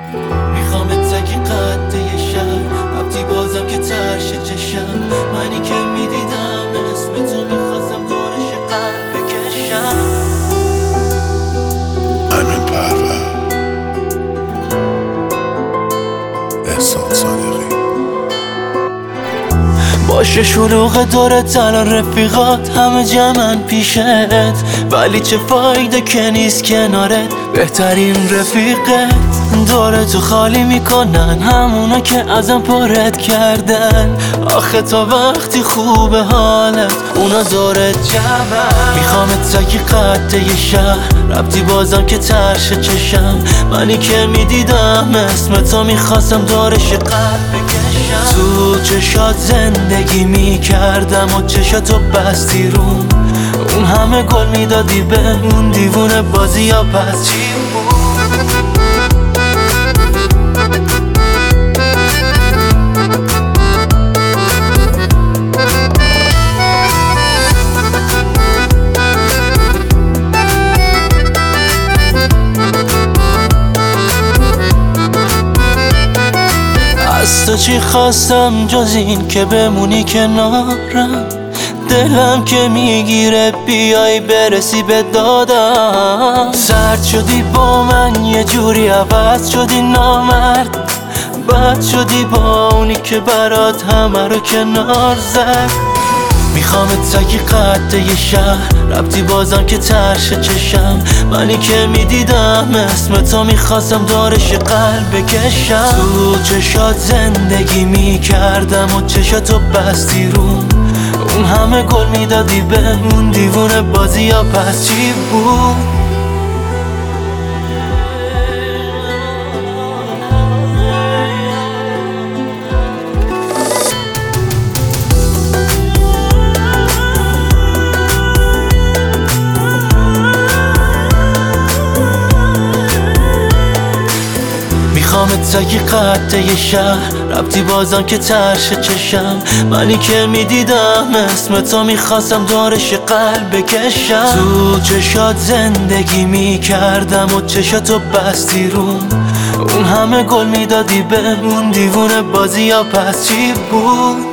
میخوام تکی قد یه شهر ربطی بازم که ترش چشم منی که میدیدم اسم تو میخواستم دورش قلب بکشم امین پرور احسان صادقی باشه شلوغ دورت الان رفیقات همه جمعن پیشت ولی چه فایده که نیست کنارت بهترین رفیقت دورتو خالی میکنن همونا که ازم پرت کردن آخه تا وقتی خوبه حالت اونا دورت جمعن میخوامت تکی قد یه شهر ربطی بازم که ترش چشم منی که میدیدم اسم تو میخواستم دورش قلب بکشم تو چشات زندگی میکردم و چشاتو بستی روم اون همه گل میدادی به اون دیوونه بازی یا پس چی بود از تو چی خواستم جز این که بمونی کنارم دلم که میگیره بیای برسی به دادم سرد شدی با من یه جوری عوض شدی نامرد بد شدی با اونی که برات همه رو کنار زد میخوامت تکی قد یه شهر ربطی بازم که ترش چشم منی که میدیدم اسم تو میخواستم دورش قلب بکشم تو چشات زندگی میکردم و چشاتو بستی روم اون همه گل میدادی به اون دیوونه بازی یا پس چی بود میخوامت تکی قد یه شهر ربطی بازم که ترش چشم منی که میدیدم اسم تو میخواستم دورش قلب بکشم تو چشات زندگی میکردم و چشاتو بستی روم اون همه گل میدادی به اون دیوونه بازی یا پس چی بود